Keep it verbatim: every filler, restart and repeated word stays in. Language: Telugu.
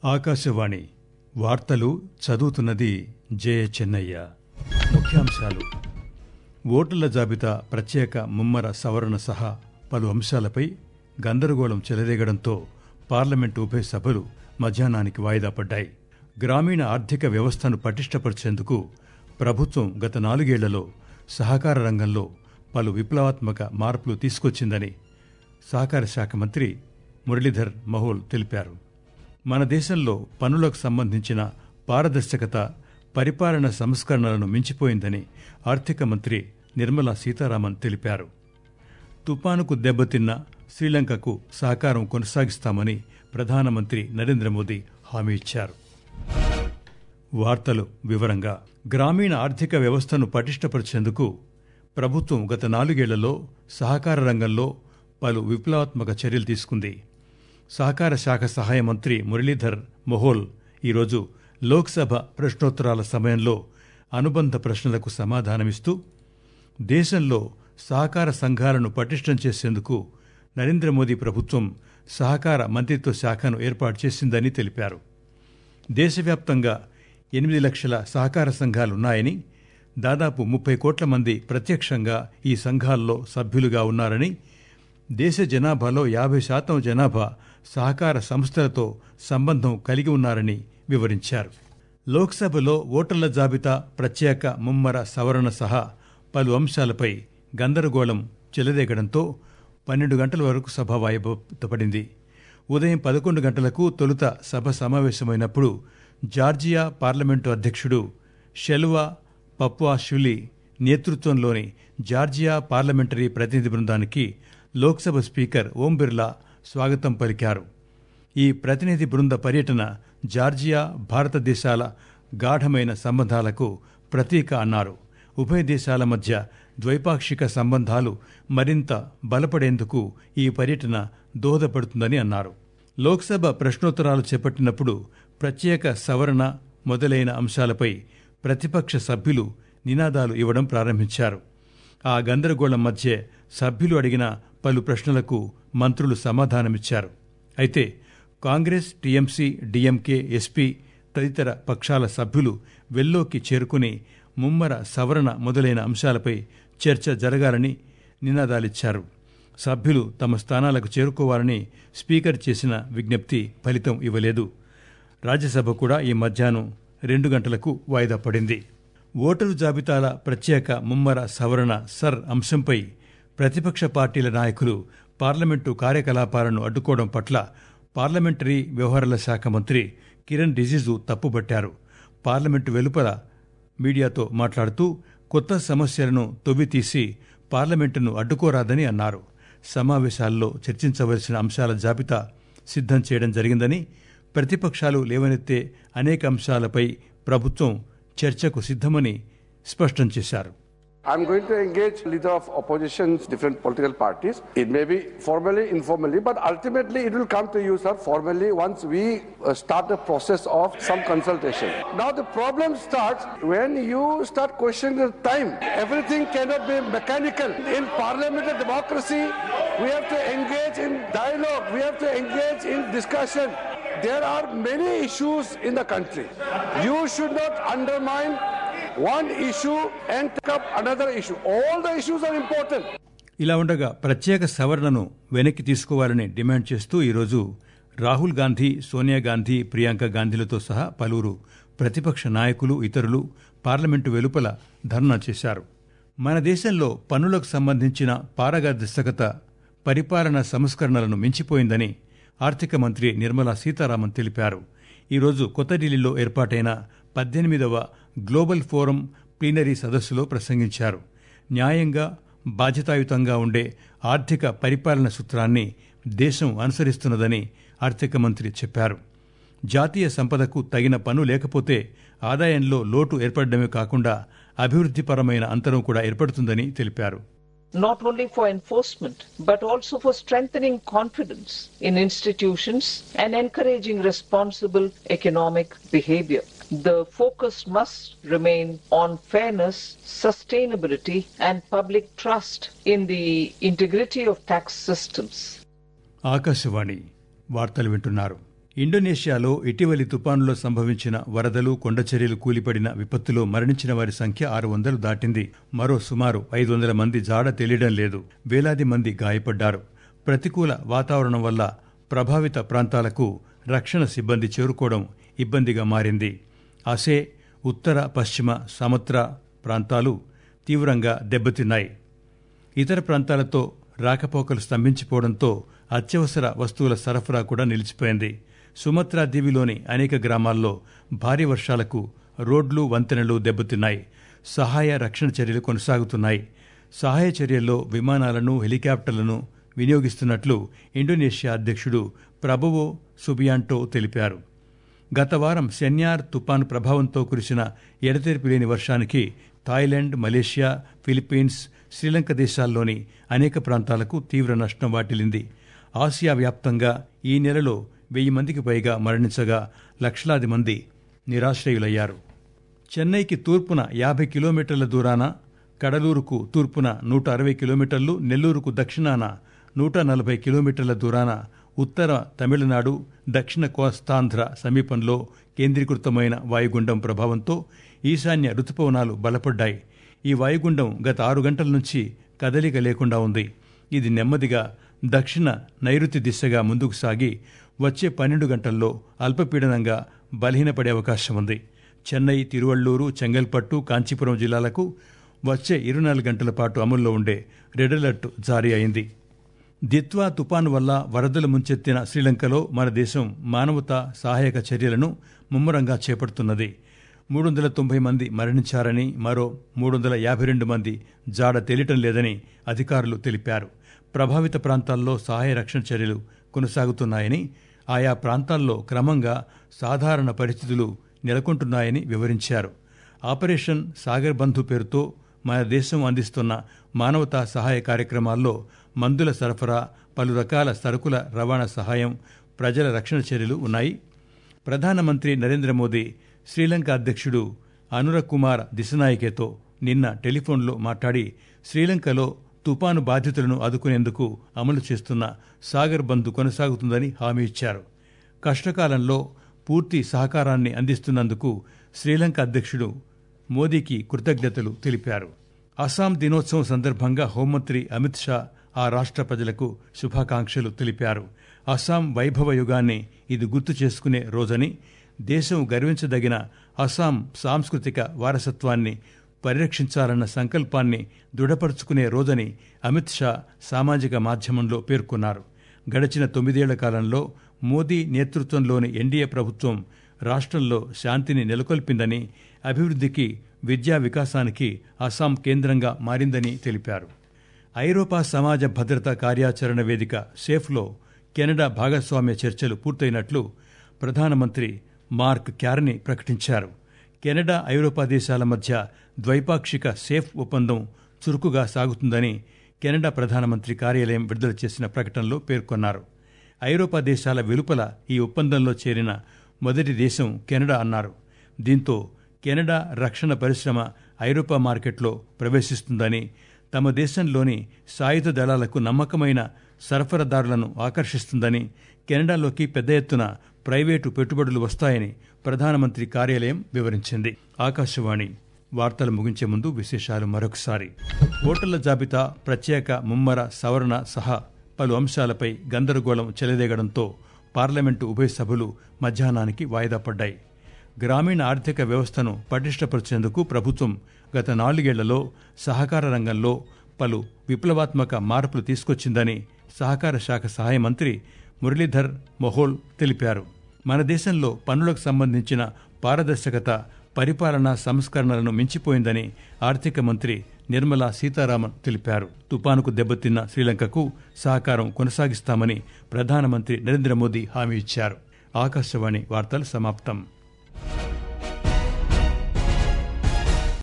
ఆకాశవాణి వార్తలు చదువుతున్నది జె చెన్నయ్య. ముఖ్యాంశాలు: ఓటర్ల జాబితా ప్రత్యేక ముమ్మర సవరణ సహా పలు అంశాలపై గందరగోళం చెలరేగడంతో పార్లమెంటు ఉభయ సభలు మధ్యాహ్నానికి వాయిదా పడ్డాయి. గ్రామీణ ఆర్థిక వ్యవస్థను పటిష్టపరిచేందుకు ప్రభుత్వం గత నాలుగేళ్లలో సహకార రంగంలో పలు విప్లవాత్మక మార్పులు తీసుకొచ్చిందని సహకార శాఖ మంత్రి మురళీధర్ మోహోల్ తెలిపారు. మన దేశంలో పన్నులకు సంబంధించిన పారదర్శకత, పరిపాలన సంస్కరణలను మించిపోయిందని ఆర్థిక మంత్రి నిర్మలా సీతారామన్ తెలిపారు. తుపానుకు దెబ్బతిన్న శ్రీలంకకు సహకారం కొనసాగిస్తామని ప్రధానమంత్రి నరేంద్ర మోదీ హామీ ఇచ్చారు. వార్తలు వివరంగా. గ్రామీణ ఆర్థిక వ్యవస్థను పటిష్టపరిచేందుకు ప్రభుత్వం గత నాలుగేళ్లలో సహకార రంగంలో పలు విప్లవాత్మక చర్యలు తీసుకుంది. సహకార శాఖ సహాయ మంత్రి మురళీధర్ మోహోల్ ఈరోజు లోక్సభ ప్రశ్నోత్తరాల సమయంలో అనుబంధ ప్రశ్నలకు సమాధానమిస్తూ దేశంలో సహకార సంఘాలను పటిష్టం చేసేందుకు నరేంద్ర మోదీ ప్రభుత్వం సహకార మంత్రిత్వ శాఖను ఏర్పాటు చేసిందని తెలిపారు. దేశవ్యాప్తంగా ఎనిమిది లక్షల సహకార సంఘాలున్నాయని, దాదాపు ముప్పై కోట్ల మంది ప్రత్యక్షంగా ఈ సంఘాల్లో సభ్యులుగా ఉన్నారని, దేశ జనాభాలో యాభై శాతం జనాభా సహకార సంస్థలతో సంబంధం కలిగి ఉన్నారని వివరించారు. లోక్సభలో ఓటర్ల జాబితా ప్రత్యేక ముమ్మర సవరణ సహా పలు అంశాలపై గందరగోళం చెలరేగడంతో పన్నెండు గంటల వరకు సభ వాయిదా పడింది. ఉదయం పదకొండు గంటలకు తొలుత సభ సమావేశమైనప్పుడు జార్జియా పార్లమెంటు అధ్యక్షుడు షెల్వా పప్వాషులి నేతృత్వంలోని జార్జియా పార్లమెంటరీ ప్రతినిధి బృందానికి లోక్సభ స్పీకర్ ఓం బిర్లా స్వాగతం పలికారు. ఈ ప్రతినిధి బృంద పర్యటన జార్జియా భారతదేశాల గాఢమైన సంబంధాలకు ప్రతీక అన్నారు. ఉభయ దేశాల మధ్య ద్వైపాక్షిక సంబంధాలు మరింత బలపడేందుకు ఈ పర్యటన దోహదపడుతుందని అన్నారు. లోక్సభ ప్రశ్నోత్తరాలు చేపట్టినప్పుడు ప్రత్యేక సవరణ మొదలైన అంశాలపై ప్రతిపక్ష సభ్యులు నినాదాలు ఇవ్వడం ప్రారంభించారు. ఆ గందరగోళం మధ్య సభ్యులు అడిగిన పలు ప్రశ్నలకు మంత్రులు సమాధానమిచ్చారు. అయితే కాంగ్రెస్, టీఎంసీ, డీఎంకే, ఎస్పీ తదితర పక్షాల సభ్యులు వెల్లోకి చేరుకుని ముమ్మర సవరణ మొదలైన అంశాలపై చర్చ జరగాలని నినాదాలిచ్చారు. సభ్యులు తమ స్థానాలకు చేరుకోవాలని స్పీకర్ చేసిన విజ్ఞప్తి ఫలితం ఇవ్వలేదు. రాజ్యసభ కూడా ఈ మధ్యాహ్నం రెండు గంటలకు వాయిదా పడింది. ఓటరు జాబితాల ప్రత్యేక ముమ్మర సవరణ సర్ అంశంపై ప్రతిపక్ష పార్టీల నాయకులు పార్లమెంటు కార్యకలాపాలను అడ్డుకోవడం పట్ల పార్లమెంటరీ వ్యవహారాల శాఖ మంత్రి కిరణ్ రిజిజు తప్పుబట్టారు. పార్లమెంటు వెలుపల మీడియాతో మాట్లాడుతూ కొత్త సమస్యలను తొవ్వితీసి పార్లమెంటును అడ్డుకోరాదని అన్నారు. సమావేశాల్లో చర్చించవలసిన అంశాల జాబితా సిద్ధం చేయడం జరిగిందని, ప్రతిపక్షాలు లేవనెత్తే అనేక అంశాలపై ప్రభుత్వం చర్చకు సిద్ధమని స్పష్టం చేశారు. I'm going to engage leader of oppositions, different political parties. It may be formally, informally, but ultimately it will come to you, sir, formally once we uh, start the process of some consultation. Now the problem starts when you start questioning the time. Everything cannot be mechanical. In parliamentary democracy, we have to engage in dialogue. We have to engage in discussion. There are many issues in the country. You should not undermine one issue and take up another issue. All the issues are important. ఇలా ఉండగా ప్రత్యేక సవరణను వెనక్కి తీసుకోవాలని డిమాండ్ చేస్తూ ఈరోజు రాహుల్ గాంధీ, సోనియా గాంధీ, ప్రియాంక గాంధీలతో సహా పలువురు ప్రతిపక్ష నాయకులు, ఇతరులు పార్లమెంటు వెలుపల ధర్నా చేశారు. మన దేశంలో పన్నులకు సంబంధించిన పారదర్శకత, పరిపాలన సంస్కరణలను మించిపోయిందని ఆర్థిక మంత్రి నిర్మలా సీతారామన్ తెలిపారు. ఈరోజు కొత్త ఢిల్లీలో ఏర్పాటైన పద్దెనిమిదవ గ్లోబల్ ఫోరం ప్లీనరీ సదస్సులో ప్రసంగించారు. న్యాయంగా, బాధ్యతాయుతంగా ఉండే ఆర్థిక పరిపాలన సూత్రాన్ని దేశం అనుసరిస్తున్నదని ఆర్థిక మంత్రి చెప్పారు. జాతీయ సంపదకు తగిన పన్ను లేకపోతే ఆదాయంలో లోటు ఏర్పడడమే కాకుండా అభివృద్ధిపరమైన అంతరం కూడా ఏర్పడుతుందని తెలిపారు. Not only for enforcement, but also for strengthening confidence in institutions and encouraging responsible economic behavior. The focus must remain on fairness, sustainability, and public trust in the integrity of tax systems. Akashvani వార్తలు వింటున్నారు. ఇండోనేషియాలో ఇటీవలి తుపానులో సంభవించిన వరదలు, కొండచర్యలు కూలిపడిన విపత్తులో మరణించిన వారి సంఖ్య ఆరు వందలు దాటింది. మరో సుమారు ఐదు వందల మంది జాడ తెలియడం లేదు. వేలాది మంది గాయపడ్డారు. ప్రతికూల వాతావరణం వల్ల ప్రభావిత ప్రాంతాలకు రక్షణ సిబ్బంది చేరుకోవడం ఇబ్బందిగా మారింది. అసే, ఉత్తర పశ్చిమ సముద్ర ప్రాంతాలు తీవ్రంగా దెబ్బతిన్నాయి. ఇతర ప్రాంతాలతో రాకపోకలు స్తంభించిపోవడంతో అత్యవసర వస్తువుల సరఫరా కూడా నిలిచిపోయింది. సుమత్రా దీవిలోని అనేక గ్రామాల్లో భారీ వర్షాలకు రోడ్లు, వంతెనలు దెబ్బతిన్నాయి. సహాయ రక్షణ చర్యలు కొనసాగుతున్నాయి. సహాయ చర్యల్లో విమానాలను, హెలికాప్టర్లను వినియోగిస్తున్నట్లు ఇండోనేషియా అధ్యక్షుడు ప్రభువో సుబియాంటో తెలిపారు. గత వారం సెన్యార్ తుపాను ప్రభావంతో కురిసిన ఎడతెరిపి లేని వర్షానికి థాయిలాండ్, మలేషియా, ఫిలిప్పీన్స్, శ్రీలంక దేశాల్లోని అనేక ప్రాంతాలకు తీవ్ర నష్టం వాటిల్లింది. ఆసియా వ్యాప్తంగా ఈ నెలలో వెయ్యి మందికి పైగా మరణించగా లక్షలాది మంది నిరాశ్రయులయ్యారు. చెన్నైకి తూర్పున యాభై కిలోమీటర్ల దూరాన, కడలూరుకు తూర్పున నూట అరవై కిలోమీటర్లు, నెల్లూరుకు దక్షిణాన నూట నలభై కిలోమీటర్ల దూరాన ఉత్తర తమిళనాడు, దక్షిణ కోస్తాంధ్ర సమీపంలో కేంద్రీకృతమైన వాయుగుండం ప్రభావంతో ఈశాన్య రుతుపవనాలు బలపడ్డాయి. ఈ వాయుగుండం గత ఆరు గంటల నుంచి కదలిక లేకుండా ఉంది. ఇది నెమ్మదిగా దక్షిణ నైరుతి దిశగా ముందుకు సాగి వచ్చే పన్నెండు గంటల్లో అల్పపీడనంగా బలహీనపడే అవకాశం ఉంది. చెన్నై, తిరువళ్లూరు, చెంగల్పట్టు, కాంచీపురం జిల్లాలకు వచ్చే ఇరవై నాలుగు గంటల పాటు అమల్లో ఉండే రెడ్ అలర్ట్ జారీ అయింది. దిత్వా తుపాను వల్ల వరదలు ముంచెత్తిన శ్రీలంకలో మన దేశం మానవతా సహాయక చర్యలను ముమ్మరంగా చేపడుతున్నది. మూడు వందల తొంభై మంది మరణించారని, మరో మూడు వందల యాభై రెండు మంది జాడ తెలియటం లేదని అధికారులు తెలిపారు. ప్రభావిత ప్రాంతాల్లో సహాయ రక్షణ చర్యలు కొనసాగుతున్నాయని, ఆయా ప్రాంతాల్లో క్రమంగా సాధారణ పరిస్థితులు నెలకొంటున్నాయని వివరించారు. ఆపరేషన్ సాగర్ బంధు పేరుతో మన దేశం అందిస్తున్న మానవతా సహాయ కార్యక్రమాల్లో మందుల సరఫరా, పలు రకాల సరుకుల రవాణా సహాయం, ప్రజల రక్షణ చర్యలు ఉన్నాయి. ప్రధానమంత్రి నరేంద్ర మోదీ శ్రీలంక అధ్యక్షుడు అనురకుమార దిశనాయకేతో నిన్న టెలిఫోన్లో మాట్లాడి శ్రీలంకలో తుపాను బాధితులను ఆదుకునేందుకు అమలు చేస్తున్న సాగర్ బంధు కొనసాగుతుందని హామీ ఇచ్చారు. కష్టకాలంలో పూర్తి సహకారాన్ని అందిస్తున్నందుకు శ్రీలంక అధ్యక్షుడు మోదీకి కృతజ్ఞతలు తెలిపారు. అస్సాం దినోత్సవం సందర్భంగా హోంమంత్రి అమిత్ షా ఆ రాష్ట్ర ప్రజలకు శుభాకాంక్షలు తెలిపారు. అస్సాం వైభవ యుగాన్ని ఇది గుర్తు చేసుకునే రోజని, దేశం గర్వించదగిన అస్సాం సాంస్కృతిక వారసత్వాన్ని పరిరక్షించాలన్న సంకల్పాన్ని దృఢపరుచుకునే రోజని అమిత్ షా సామాజిక మాధ్యమంలో పేర్కొన్నారు. గడిచిన తొమ్మిదేళ్ల కాలంలో మోదీ నేతృత్వంలోని ఎన్డీఏ ప్రభుత్వం రాష్ట్రంలో శాంతిని నెలకొల్పిందని, అభివృద్ధికి, విద్యా వికాసానికి అస్సాం కేంద్రంగా మారిందని తెలిపారు. ఐరోపా సమాజ భద్రతా కార్యాచరణ వేదిక సేఫ్లో కెనడా భాగస్వామ్య చర్చలు పూర్తయినట్లు ప్రధానమంత్రి మార్క్ క్యార్నీ ప్రకటించారు. కెనడా, ఐరోపా దేశాల మధ్య ద్వైపాక్షిక సేఫ్ ఒప్పందం చురుకుగా సాగుతుందని కెనడా ప్రధానమంత్రి కార్యాలయం విడుదల చేసిన ప్రకటనలో పేర్కొన్నారు. ఐరోపా దేశాల వెలుపల ఈ ఒప్పందంలో చేరిన మొదటి దేశం కెనడా అన్నారు. దీంతో కెనడా రక్షణ పరిశ్రమ ఐరోపా మార్కెట్లో ప్రవేశిస్తుందని, తమ దేశంలోని సాయుధ దళాలకు నమ్మకమైన సరఫరాదారులను ఆకర్షిస్తుందని, కెనడాలోకి పెద్ద ఎత్తున ప్రైవేటు పెట్టుబడులు వస్తాయని ప్రధానమంత్రి కార్యాలయం వివరించింది. ఆకాశవాణి వార్తలు ముగించే ముందు విశేషాలు మరొకసారి. ఓటర్ల జాబితా ప్రత్యేక ముమ్మర సవరణ సహా పలు అంశాలపై గందరగోళం చెలరేగడంతో పార్లమెంటు ఉభయ సభలు మధ్యాహ్నానికి వాయిదా పడ్డాయి. గ్రామీణ ఆర్థిక వ్యవస్థను పటిష్టపరిచేందుకు ప్రభుత్వం గత నాలుగేళ్లలో సహకార రంగంలో పలు విప్లవాత్మక మార్పులు తీసుకొచ్చిందని సహకార శాఖ సహాయ మంత్రి మురళీధర్ మొహోల్ తెలిపారు. మన దేశంలో పన్నులకు సంబంధించిన పారదర్శకత, పరిపాలనా సంస్కరణలను మించిపోయిందని ఆర్థిక మంత్రి నిర్మలా సీతారామన్ తెలిపారు. తుపానుకు దెబ్బతిన్న శ్రీలంకకు సహకారం కొనసాగిస్తామని ప్రధానమంత్రి నరేంద్ర మోదీ హామీ ఇచ్చారు. ఆకాశవాణి వార్తలు సమాప్తం.